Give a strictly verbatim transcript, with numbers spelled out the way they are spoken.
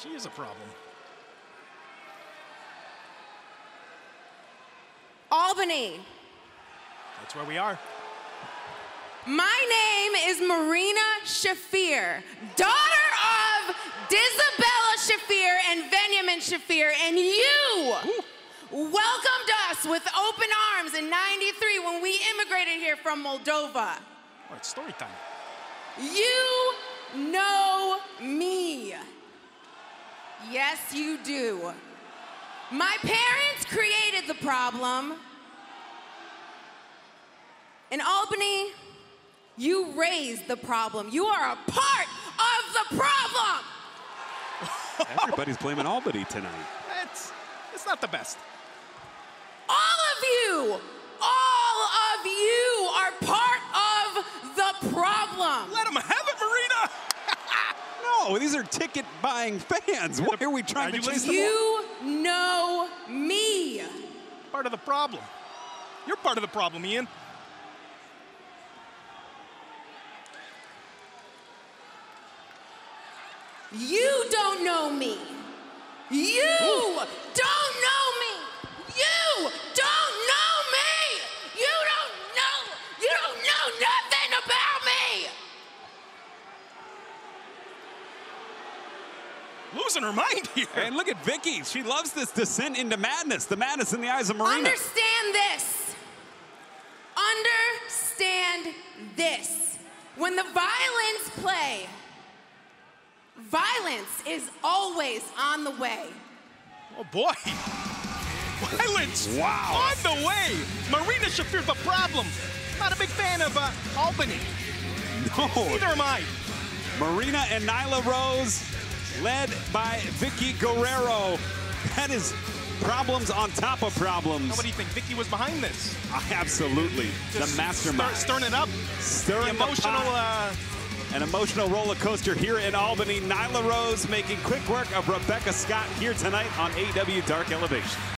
She is a problem. Albany. That's where we are. My name is Marina Shafir, daughter of Disabella Shafir and Benjamin Shafir, and you Ooh. welcomed us with open arms in ninety-three when we immigrated here from Moldova. Oh, it's story time. You know me. Yes, you do. My parents created the problem. In Albany, you raised the problem. You are a part of the problem. Everybody's blaming Albany tonight. It's, it's not the best. All of you, all of you are part of the problem. Let them have it, Marina. No, these are ticket-buying fans. Why are we trying are to chase them? You know me. Part of the problem. You're part of the problem, Ian. You don't know me. You Ooh. don't know me. You don't know me. You don't know. You don't know nothing about me. Losing her mind here. And look at Vicky. She loves this descent into madness. The madness in the eyes of Marina. Understand this. Understand this. When the violins play, violence is always on the way. Oh, boy. Violence wow. on the way. Marina Shafir's the problem. Not a big fan of uh, Albany. No. Neither am I. Marina and Nyla Rose, led by Vicky Guerrero. That is problems on top of problems. Now, what do you think? Vicky was behind this? Uh, absolutely. Just the mastermind. Stir, stirring it up. Stirring the emotional... The uh, An emotional roller coaster here in Albany. Nyla Rose making quick work of Rebecca Scott here tonight on A E W Dark Elevation.